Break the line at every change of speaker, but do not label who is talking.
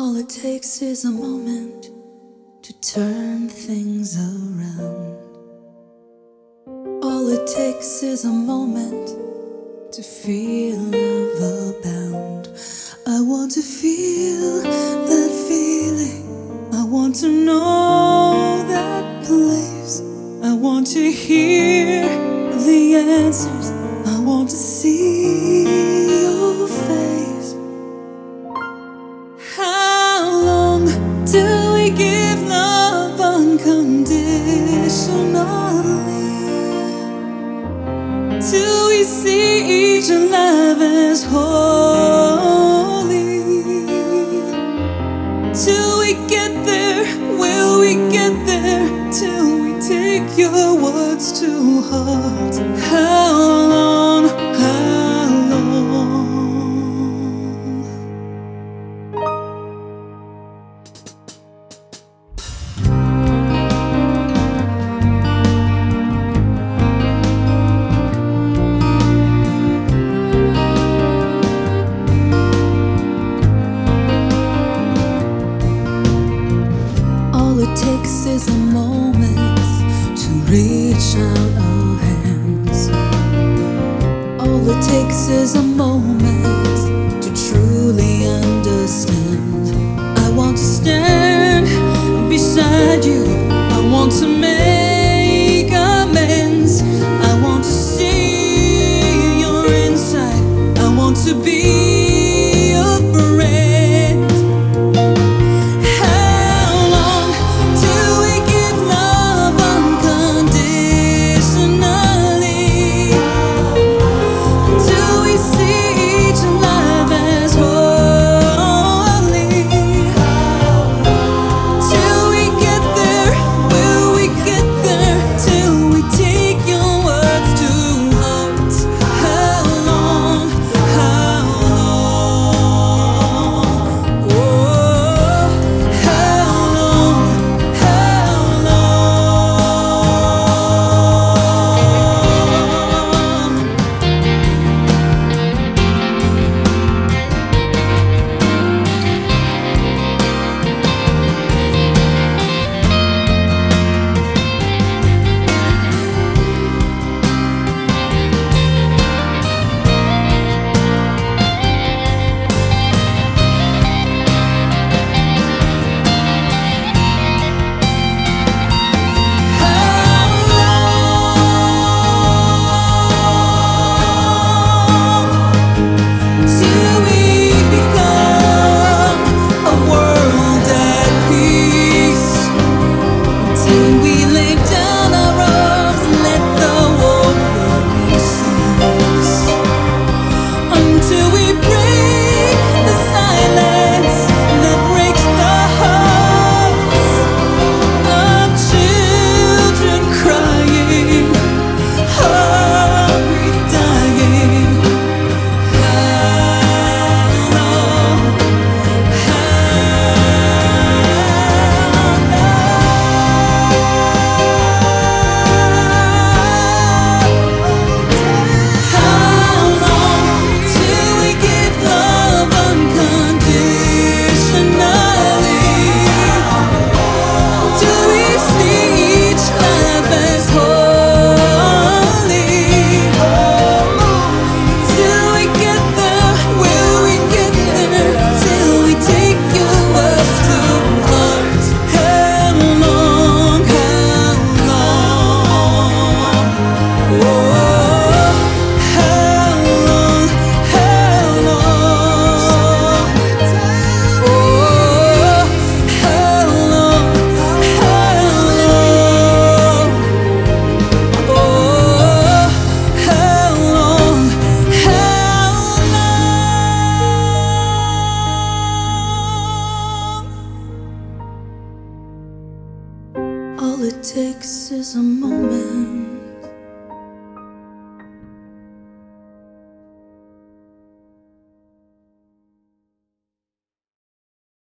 All it takes is a moment to turn things around. All it takes is a moment to feel love abound. I want to feel that feeling. I want to know that place. I want to hear the answers. I want to see your face. How long do we give love unconditionally? Till we see each love as holy. Till we get there, will we get there? Till we take your words to heart. How long, how long? All it takes is a moment to reach out our hands. All it takes is a moment to truly understand. I want to stand beside you. I want to make amends. I want to see your inside. I want to be your friend. All it takes is a moment